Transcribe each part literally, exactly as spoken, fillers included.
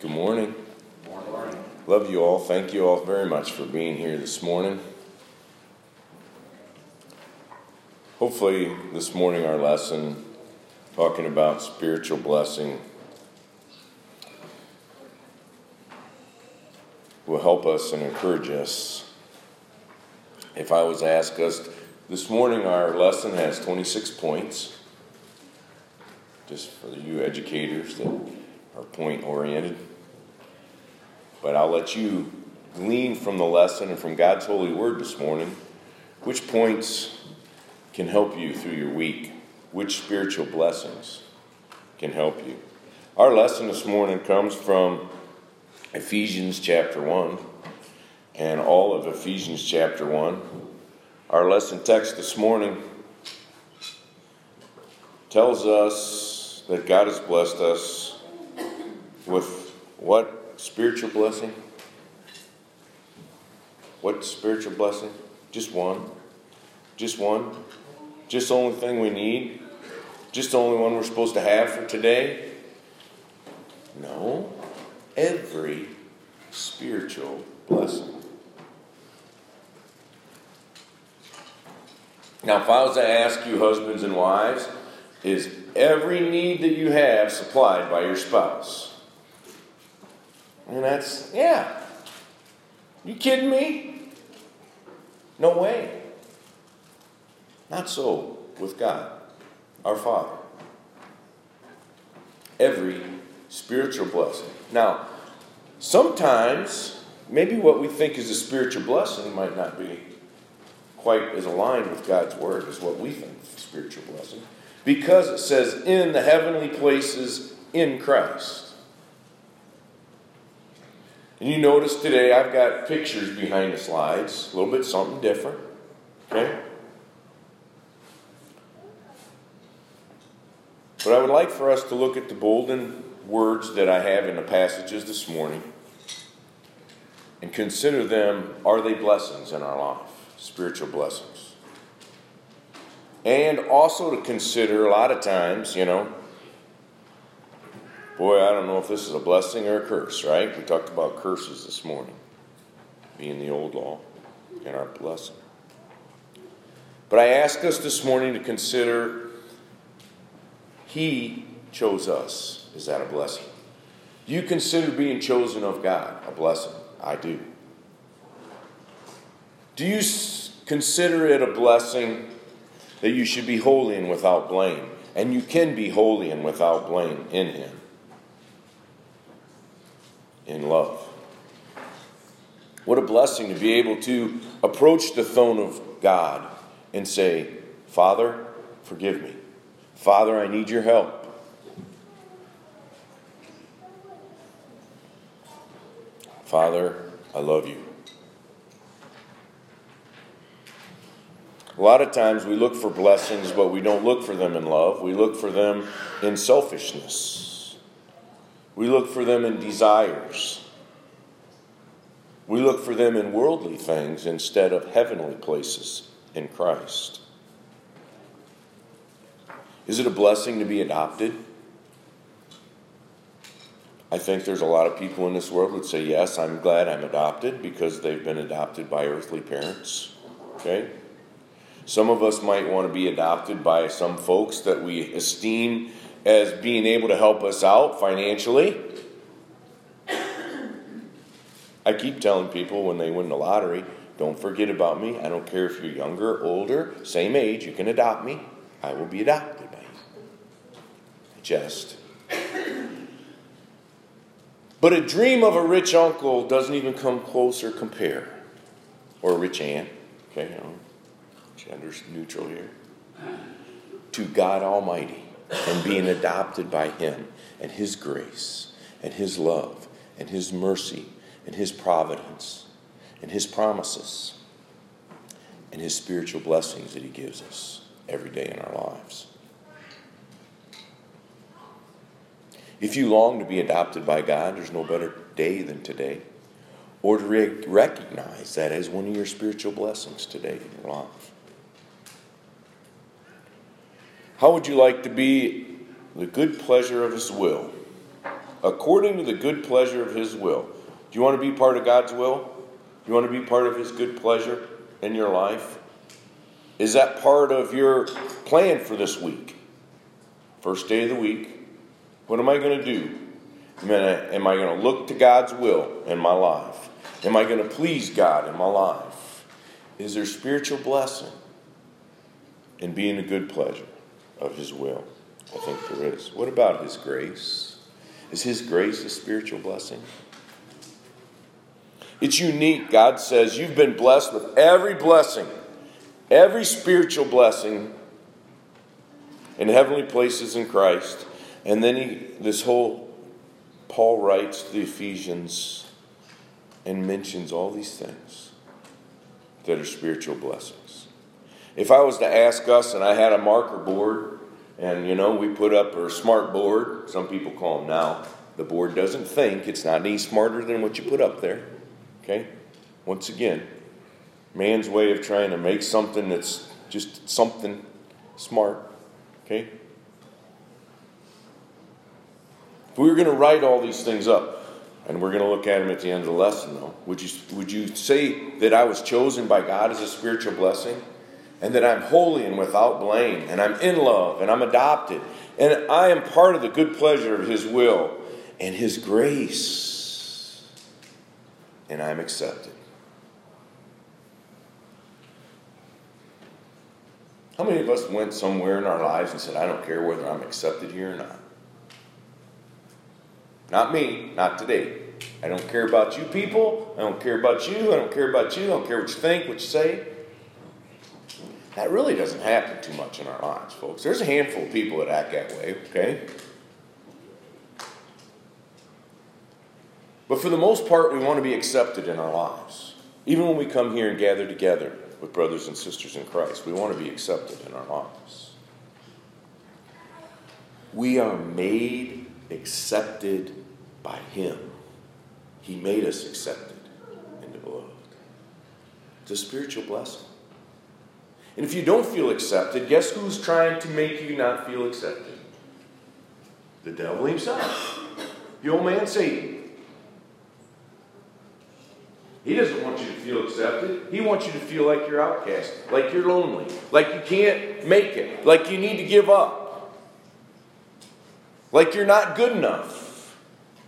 Good morning. Good morning. Love you all. Thank you all very much for being here this morning. Hopefully this morning our lesson talking about spiritual blessing will help us and encourage us. If I was to ask us, this morning our lesson has twenty-six points, just for you educators that are point oriented. But I'll let you glean from the lesson and from God's holy word this morning which points can help you through your week, which spiritual blessings can help you. Our lesson this morning comes from Ephesians chapter one and all of Ephesians chapter one. Our lesson text this morning tells us that God has blessed us with what? Spiritual blessing? What spiritual blessing? Just one? Just one? Just the only thing we need? Just the only one we're supposed to have for today? No. Every spiritual blessing. Now, if I was to ask you, husbands and wives, is every need that you have supplied by your spouse? And that's, yeah. You kidding me? No way. Not so with God, our Father. Every spiritual blessing. Now, sometimes, maybe what we think is a spiritual blessing might not be quite as aligned with God's Word as what we think is a spiritual blessing. Because it says, in the heavenly places in Christ. And you notice today I've got pictures behind the slides, a little bit something different, okay? But I would like for us to look at the bolden words that I have in the passages this morning and consider them, are they blessings in our life, spiritual blessings? And also to consider a lot of times, you know, boy, I don't know if this is a blessing or a curse, right? We talked about curses this morning, being the old law and our blessing. But I ask us this morning to consider, He chose us. Is that a blessing? Do you consider being chosen of God a blessing? I do. Do you consider it a blessing that you should be holy and without blame? And you can be holy and without blame in Him. In love. What a blessing to be able to approach the throne of God and say, Father, forgive me. Father, I need your help. Father, I love you. A lot of times we look for blessings, but we don't look for them in love. We look for them in selfishness. We look for them in desires. We look for them in worldly things instead of heavenly places in Christ. Is it a blessing to be adopted? I think there's a lot of people in this world that say, yes, I'm glad I'm adopted because they've been adopted by earthly parents. Okay? Some of us might want to be adopted by some folks that we esteem as being able to help us out financially. I keep telling people when they win the lottery, don't forget about me. I don't care if you're younger, older, same age, you can adopt me. I will be adopted by you. Just. But a dream of a rich uncle doesn't even come close or compare. Or a rich aunt. Okay, you know, gender's neutral here. To God Almighty. And being adopted by Him and His grace and His love and His mercy and His providence and His promises and His spiritual blessings that He gives us every day in our lives. If you long to be adopted by God, there's no better day than today, or to re- recognize that as one of your spiritual blessings today in your life. How would you like to be the good pleasure of His will according to the good pleasure of his will. Do you want to be part of God's will? Do you want to be part of his good pleasure in your life? Is that part of your plan for this week? First day of the week. What am I going to do? Am I going to look to God's will in my life? Am I going to please God in my life? Is there spiritual blessing in being a good pleasure of his will? I think there is. What about his grace? Is his grace a spiritual blessing? It's unique. God says you've been blessed with every blessing, every spiritual blessing in heavenly places in Christ. And then he, this whole, Paul writes to the Ephesians and mentions all these things that are spiritual blessings. If I was to ask us, and I had a marker board, and you know, we put up a smart board, some people call them now, the board doesn't think, it's not any smarter than what you put up there. Okay? Once again, man's way of trying to make something that's just something smart. Okay? If we were going to write all these things up, and we're going to look at them at the end of the lesson, though, would you would you say that I was chosen by God as a spiritual blessing? And that I'm holy and without blame, and I'm in love, and I'm adopted, and I am part of the good pleasure of his will and his grace, and I'm accepted. How many of us went somewhere in our lives and said, I don't care whether I'm accepted here or not? Not me, not today. I don't care about you people. I don't care about you. I don't care about you. I don't care what you think, what you say. That really doesn't happen too much in our lives, folks. There's a handful of people that act that way, okay? But for the most part, we want to be accepted in our lives. Even when we come here and gather together with brothers and sisters in Christ, we want to be accepted in our lives. We are made accepted by him. He made us accepted in the beloved. It's a spiritual blessing. And if you don't feel accepted, guess who's trying to make you not feel accepted? The devil himself. The old man Satan. He doesn't want you to feel accepted. He wants you to feel like you're outcast, like you're lonely, like you can't make it, like you need to give up, like you're not good enough.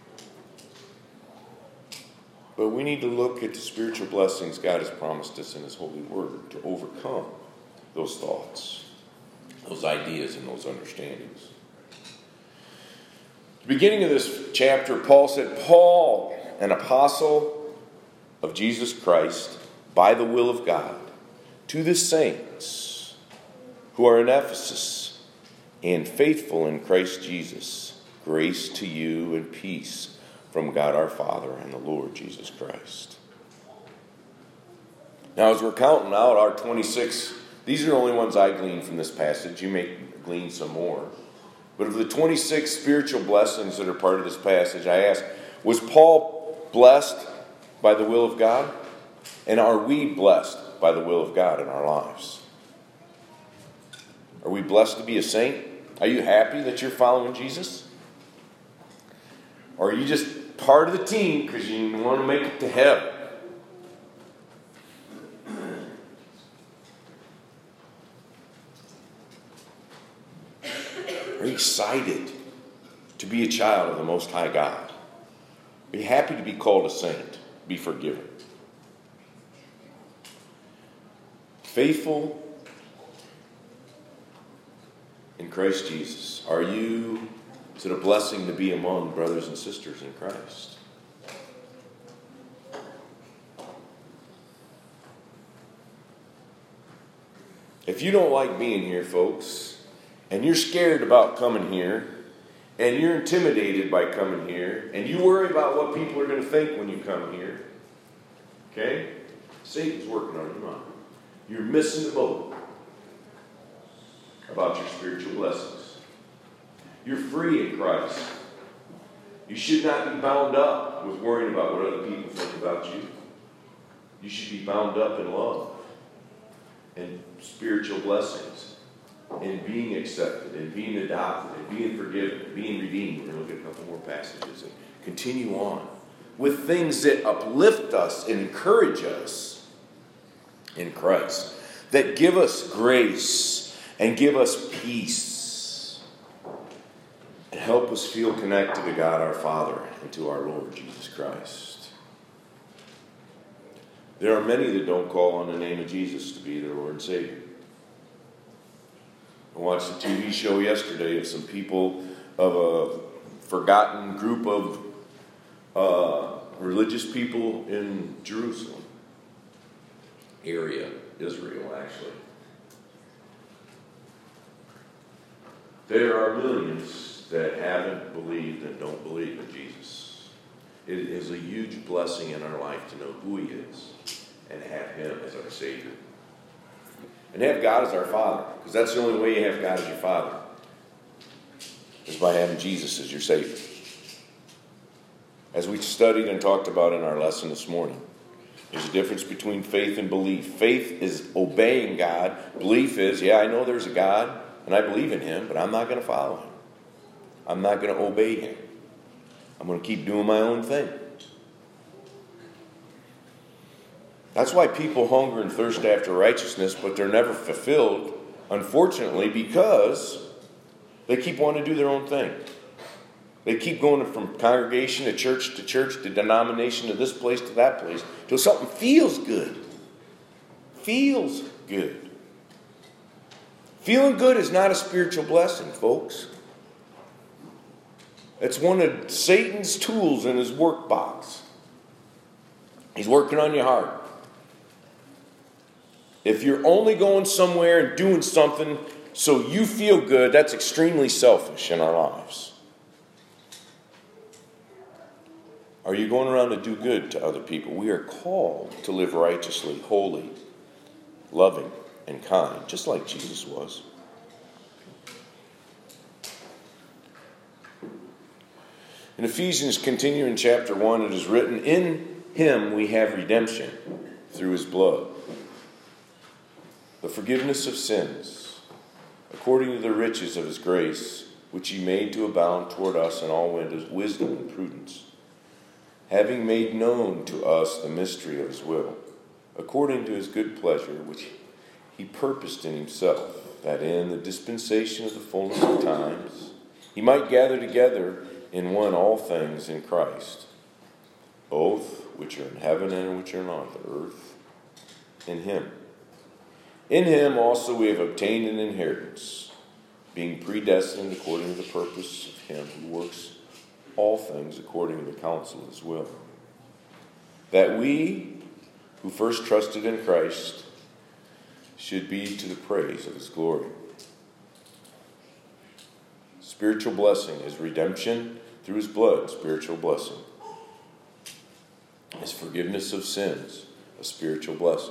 But we need to look at the spiritual blessings God has promised us in his holy word to overcome those thoughts, those ideas, and those understandings. At the beginning of this chapter, Paul said, Paul, an apostle of Jesus Christ, by the will of God, to the saints who are in Ephesus and faithful in Christ Jesus, grace to you and peace from God our Father and the Lord Jesus Christ. Now, as we're counting out our twenty-six, these are the only ones I gleaned from this passage. You may glean some more. But of the twenty-six spiritual blessings that are part of this passage, I ask, was Paul blessed by the will of God? And are we blessed by the will of God in our lives? Are we blessed to be a saint? Are you happy that you're following Jesus? Or are you just part of the team because you want to make it to heaven? Are you excited to be a child of the Most High God? Are you happy to be called a saint? Be forgiven. Faithful in Christ Jesus. Are you, is it a blessing to be among brothers and sisters in Christ? If you don't like being here, folks, and you're scared about coming here, and you're intimidated by coming here, and you worry about what people are going to think when you come here, okay? Satan's working on your mind. You're missing the boat about your spiritual blessings. You're free in Christ. You should not be bound up with worrying about what other people think about you. You should be bound up in love and spiritual blessings in being accepted, in being adopted, in being forgiven, in being redeemed. We're going to look at a couple more passages and continue on with things that uplift us and encourage us in Christ, that give us grace and give us peace and help us feel connected to God our Father and to our Lord Jesus Christ. There are many that don't call on the name of Jesus to be their Lord and Savior. I watched a T V show yesterday of some people of a forgotten group of uh, religious people in Jerusalem area, Israel actually. There are millions that haven't believed and don't believe in Jesus. It is a huge blessing in our life to know who He is and have Him as our Savior. And have God as our Father, because that's the only way you have God as your Father, is by having Jesus as your Savior. As we studied and talked about in our lesson this morning, there's a difference between faith and belief. Faith is obeying God. Belief is, yeah, I know there's a God, and I believe in Him, but I'm not going to follow Him. I'm not going to obey Him. I'm going to keep doing my own thing. That's why people hunger and thirst after righteousness, but they're never fulfilled, unfortunately, because they keep wanting to do their own thing. They keep going from congregation to church to church to denomination to this place to that place till something feels good. Feels good. Feeling good is not a spiritual blessing, folks. It's one of Satan's tools in his work box. He's working on your heart. If you're only going somewhere and doing something so you feel good, that's extremely selfish in our lives. Are you going around to do good to other people? We are called to live righteously, holy, loving, and kind, just like Jesus was. In Ephesians, continue in chapter one, it is written, in Him we have redemption through His blood, the forgiveness of sins, according to the riches of His grace, which He made to abound toward us in all wisdom and prudence, having made known to us the mystery of His will, according to His good pleasure, which He purposed in Himself, that in the dispensation of the fullness of times He might gather together in one all things in Christ, both which are in heaven and which are on the earth, in Him. In Him also we have obtained an inheritance, being predestined according to the purpose of Him who works all things according to the counsel of His will, that we who first trusted in Christ should be to the praise of His glory. Spiritual blessing is redemption through His blood, spiritual blessing. His forgiveness of sins, a spiritual blessing.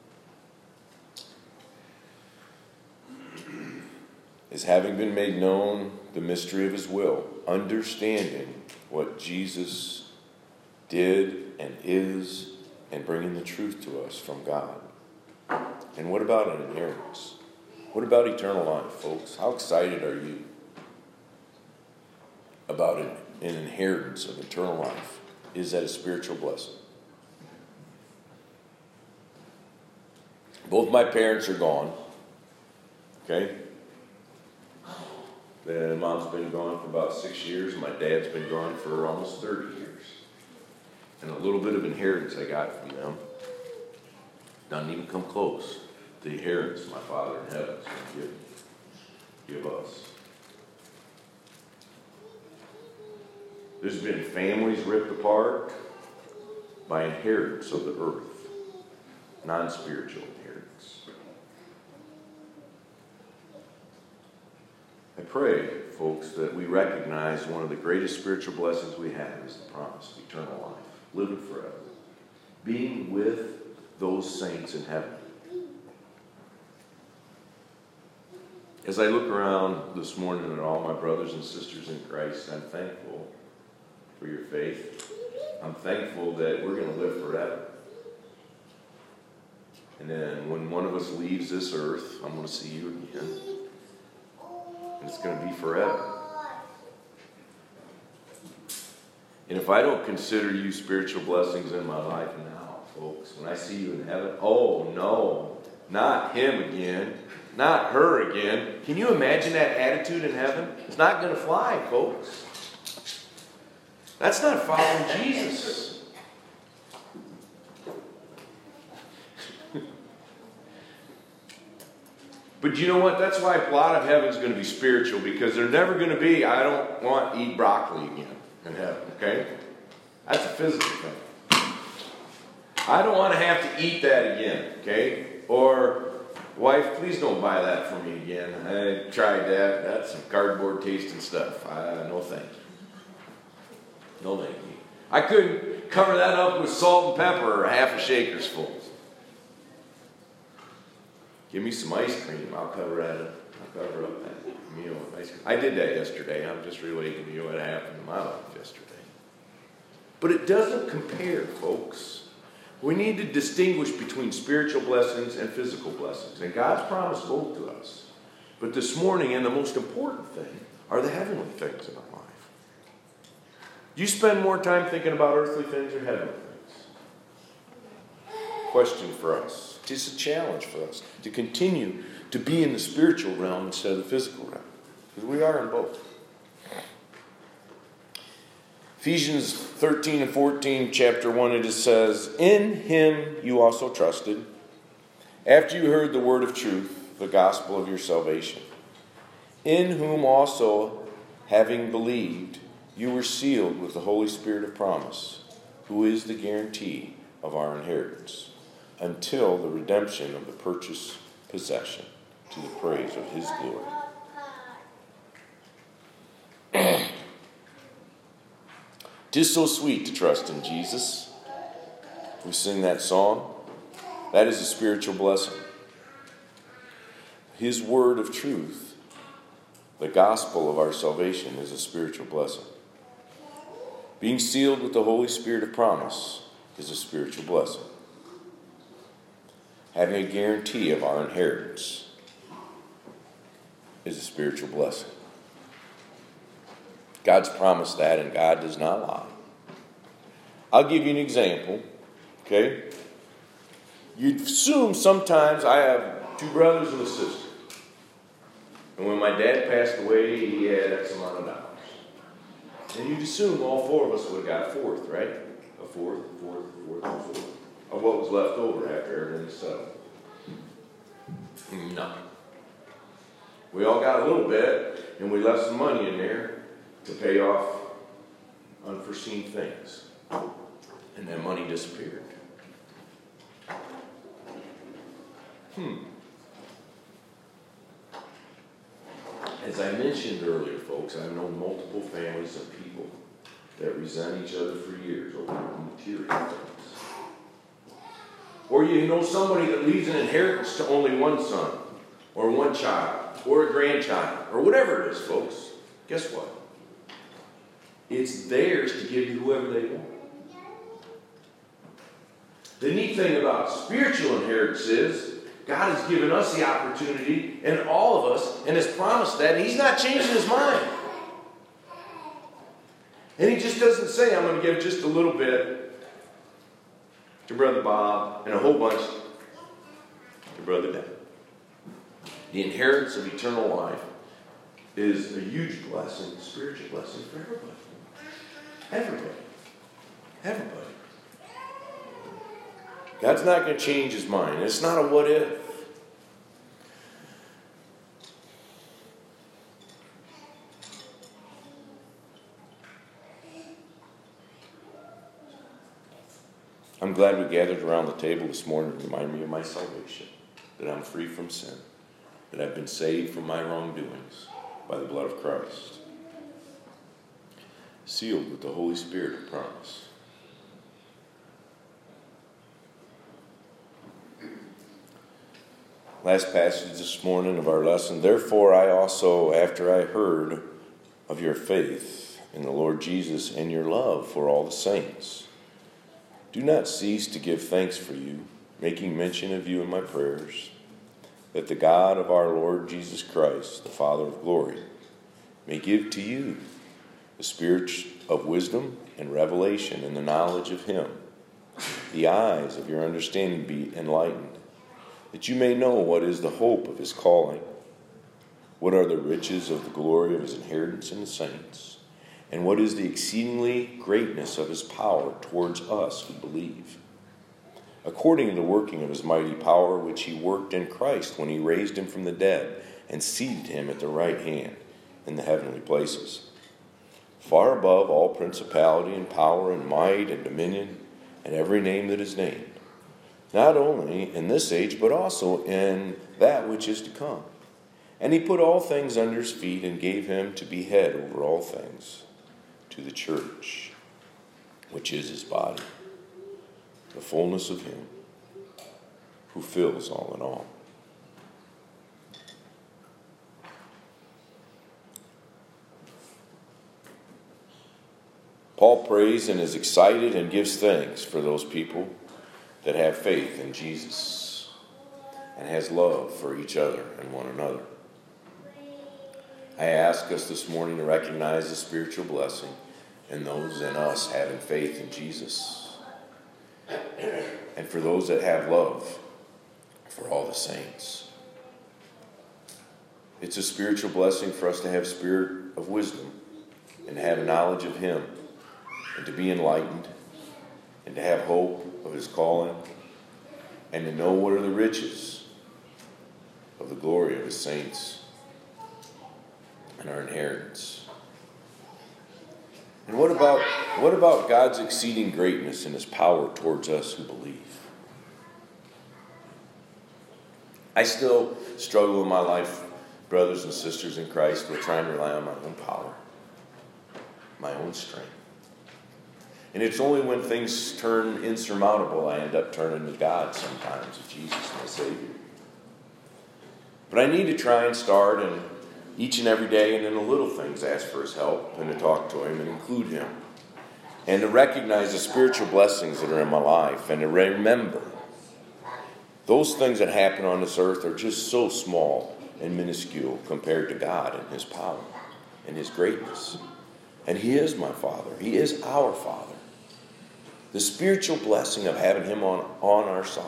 Is having been made known the mystery of His will, understanding what Jesus did and is, and bringing the truth to us from God. And what about an inheritance? What about eternal life, folks? How excited are you about an, an inheritance of eternal life? Is that a spiritual blessing? Both my parents are gone. Okay? Then mom's been gone for about six years. My dad's been gone for almost thirty years. And a little bit of inheritance I got from them doesn't even come close to the inheritance my Father in heaven is going to give, give us. There's been families ripped apart by inheritance of the earth, non-spiritual inheritance. I pray, folks, that we recognize one of the greatest spiritual blessings we have is the promise of eternal life, living forever, being with those saints in heaven. As I look around this morning at all my brothers and sisters in Christ, I'm thankful for your faith. I'm thankful that we're going to live forever. And then when one of us leaves this earth, I'm going to see you again. And it's going to be forever. And if I don't consider you spiritual blessings in my life now, folks, when I see you in heaven, oh no, not him again, not her again. Can you imagine that attitude in heaven? It's not going to fly, folks. That's not following Jesus. But you know what? That's why a lot of heaven's going to be spiritual, because they're never going to be, I don't want to eat broccoli again in heaven, okay? That's a physical thing. I don't want to have to eat that again, okay? Or, wife, please don't buy that for me again. I tried that. That's some cardboard tasting stuff. Uh, no thank you. No thank you. I couldn't cover that up with salt and pepper or half a shaker's full. Give me some ice cream. I'll cover that up. I'll cover up that meal with ice cream. I did that yesterday. I'm just relating to you what happened in my life yesterday. But it doesn't compare, folks. We need to distinguish between spiritual blessings and physical blessings. And God's promised both to us. But this morning, and the most important thing, are the heavenly things in our life. Do you spend more time thinking about earthly things or heavenly things? Question for us. It's a challenge for us to continue to be in the spiritual realm instead of the physical realm. Because we are in both. Ephesians thirteen and fourteen, chapter one, it says, "In him you also trusted, after you heard the word of truth, the gospel of your salvation, in whom also, having believed, you were sealed with the Holy Spirit of promise, who is the guarantee of our inheritance, until the redemption of the purchased possession, to the praise of his glory." "'Tis so sweet to trust in Jesus." We sing that song. That is a spiritual blessing. His word of truth, the gospel of our salvation, is a spiritual blessing. Being sealed with the Holy Spirit of promise is a spiritual blessing. Having a guarantee of our inheritance is a spiritual blessing. God's promised that, and God does not lie. I'll give you an example, okay? You'd assume sometimes I have two brothers and a sister. And when my dad passed away, he had X amount of dollars. And you'd assume all four of us would have got a fourth, right? A fourth, a fourth, a fourth, a fourth. Of what was left over after everything's settled. No. We all got a little bit, and we left some money in there to pay off unforeseen things. And that money disappeared. Hmm. As I mentioned earlier, folks, I've known multiple families of people that resent each other for years over material things. Or you know somebody that leaves an inheritance to only one son, or one child, or a grandchild, or whatever it is, folks. Guess what? It's theirs to give to whoever they want. The neat thing about spiritual inheritance is God has given us the opportunity, and all of us, and has promised that, and he's not changing his mind. And he just doesn't say, I'm going to give just a little bit to Brother Bob and a whole bunch to Brother Dan. The inheritance of eternal life is a huge blessing, a spiritual blessing for everybody. Everybody. Everybody. God's not going to change his mind. It's not a what if. I'm glad we gathered around the table this morning to remind me of my salvation, that I'm free from sin, that I've been saved from my wrongdoings by the blood of Christ, sealed with the Holy Spirit of promise. Last passage this morning of our lesson. Therefore I also, after I heard of your faith in the Lord Jesus and your love for all the saints, do not cease to give thanks for you, making mention of you in my prayers, that the God of our Lord Jesus Christ, the Father of glory, may give to you the spirit of wisdom and revelation in the knowledge of him, the eyes of your understanding be enlightened, that you may know what is the hope of his calling, what are the riches of the glory of his inheritance in the saints, and what is the exceedingly greatness of his power towards us who believe, according to the working of his mighty power, which he worked in Christ when he raised him from the dead and seated him at the right hand in the heavenly places, far above all principality and power and might and dominion and every name that is named, not only in this age, but also in that which is to come. And he put all things under his feet and gave him to be head over all things to the church, which is his body, the fullness of him who fills all in all. Paul prays and is excited and gives thanks for those people that have faith in Jesus and has love for each other and one another. I ask us this morning to recognize the spiritual blessing in those in us having faith in Jesus, and for those that have love for all the saints. It's a spiritual blessing for us to have spirit of wisdom and to have knowledge of him and to be enlightened and to have hope of his calling and to know what are the riches of the glory of his saints and our inheritance. And what about what about God's exceeding greatness and his power towards us who believe? I still struggle in my life, brothers and sisters in Christ, with trying to rely on my own power, my own strength. And it's only when things turn insurmountable I end up turning to God sometimes, to Jesus, my Savior. But I need to try and start and each and every day and in the little things ask for his help and to talk to him and include him. And to recognize the spiritual blessings that are in my life and to remember those things that happen on this earth are just so small and minuscule compared to God and his power and his greatness. And he is my Father. He is our Father. The spiritual blessing of having him on, on our side.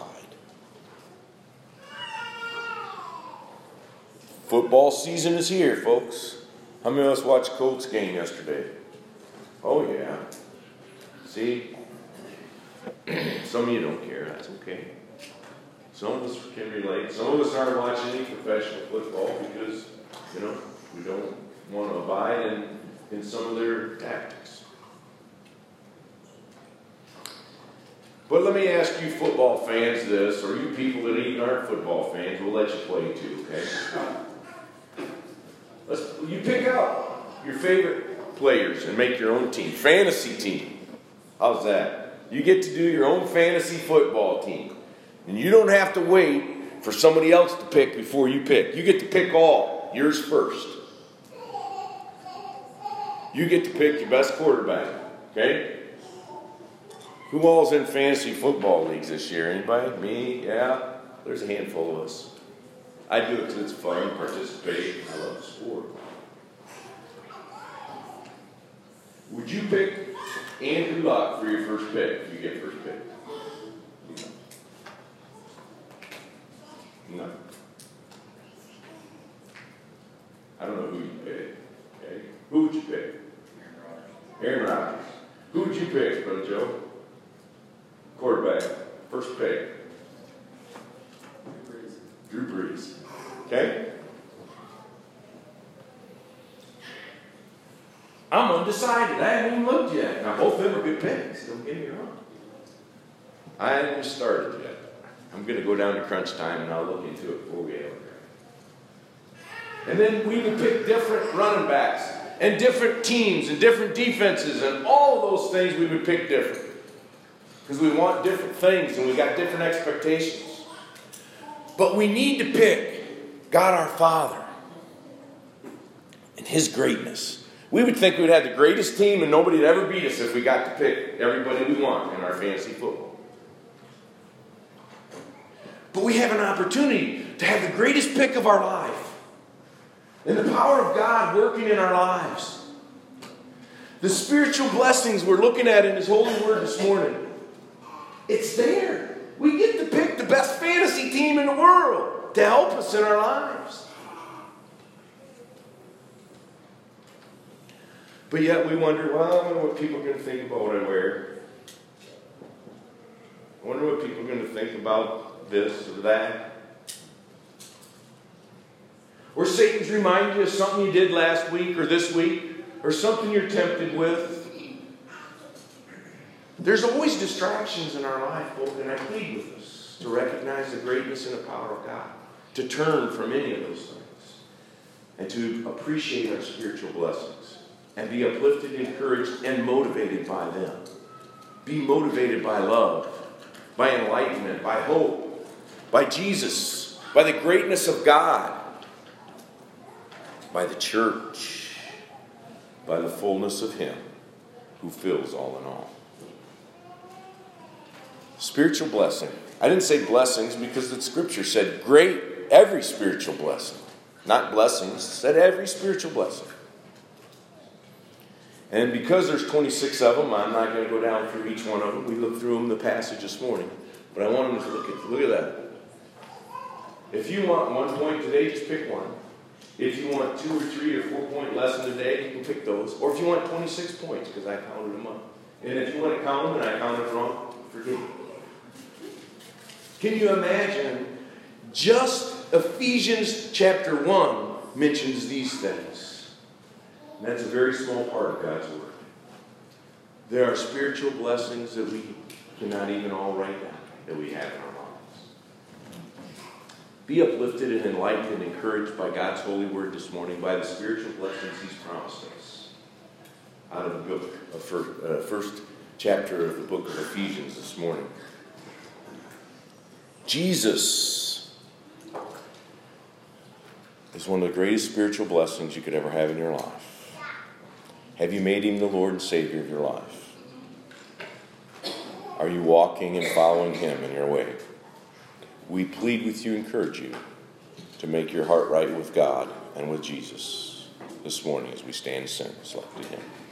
Football season is here, folks. How many of us watched Colts game yesterday? Oh, yeah. See? Some of you don't care. That's okay. Some of us can relate. Some of us aren't watching any professional football because, you know, we don't want to abide in, in some of their tactics. But let me ask you football fans this, or you people that even aren't football fans, we'll let you play too, okay? Let's, you pick out your favorite players and make your own team. Fantasy team. How's that? You get to do your own fantasy football team. And you don't have to wait for somebody else to pick before you pick. You get to pick all. Yours first. You get to pick your best quarterback. Okay? Who all's in fantasy football leagues this year? Anybody? Me? Yeah? There's a handful of us. I do it because it's fun, participate. I love the sport. Would you pick Andrew Luck for your first pick if you get first pick? No. I don't know who you pick. Okay. Who would you pick? Aaron Rodgers. Who would you pick, Brother Joe? Quarterback. First pick. Drew Brees. Drew Brees. Okay? I'm undecided. I haven't even looked yet. Now, both of them are good picks. Don't get me wrong. I haven't even started yet. I'm going to go down to crunch time and I'll look into it before we have it. And then we will pick different running backs and different teams and different defenses and all of those things we would pick different. Because we want different things and we got different expectations. But we need to pick God our Father and his greatness. We would think we'd have the greatest team and nobody would ever beat us if we got to pick everybody we want in our fantasy football. But we have an opportunity to have the greatest pick of our life. And the power of God working in our lives. The spiritual blessings we're looking at in His holy word this morning. It's there. We get to pick the best fantasy team in the world to help us in our lives. But yet we wonder, well, I wonder what people are going to think about what I wear. I wonder what people are going to think about this or that. Or Satan's remind you of something you did last week or this week, or something you're tempted with. There's always distractions in our life, folks, and I plead with us to recognize the greatness and the power of God, to turn from any of those things, and to appreciate our spiritual blessings, and be uplifted, encouraged, and motivated by them. Be motivated by love, by enlightenment, by hope, by Jesus, by the greatness of God, by the church, by the fullness of Him who fills all in all. Spiritual blessing. I didn't say blessings because the Scripture said great, every spiritual blessing. Not blessings, it said every spiritual blessing. And because there's twenty-six of them, I'm not going to go down through each one of them. We looked through them in the passage this morning. But I want them to look at, look at that. If you want one point today, just pick one. If you want two or three or four point lesson today, you can pick those. Or if you want twenty-six points, because I counted them up. And if you want to count them and I counted wrong, forgive me. Can you imagine just Ephesians chapter one mentions these things? And that's a very small part of God's Word. There are spiritual blessings that we cannot even all write down, that we have in our lives. Be uplifted and enlightened and encouraged by God's holy word this morning, by the spiritual blessings He's promised us. Out of the book of first, uh, first chapter of the book of Ephesians this morning. Jesus is one of the greatest spiritual blessings you could ever have in your life. Have you made Him the Lord and Savior of your life? Are you walking and following Him in your way? We plead with you, encourage you to make your heart right with God and with Jesus this morning as we stand and sing. Let's look to Him.